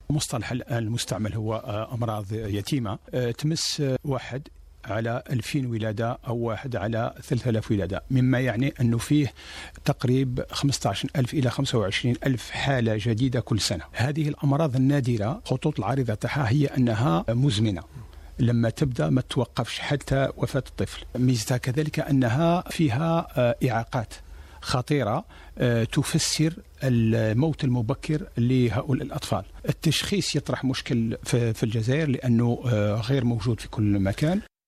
مصطلح المستعمل هو أمراض يتيمة تمس 1 على 2000 ولادة أو 1 على 3000 ولادة، مما يعني أنه فيه تقريب 15,000 إلى 25,000 حالة جديدة كل سنة. هذه الأمراض النادرة خطوط العريضة تاعها هي أنها مزمنة، لما تبدأ ما توقفش حتى وفاة الطفل. ميزتها كذلك أنها فيها إعاقات خطيرة تفسر الموت المبكر لهؤلاء الأطفال. التشخيص يطرح مشكل في الجزائر لأنه غير موجود في كل مكان.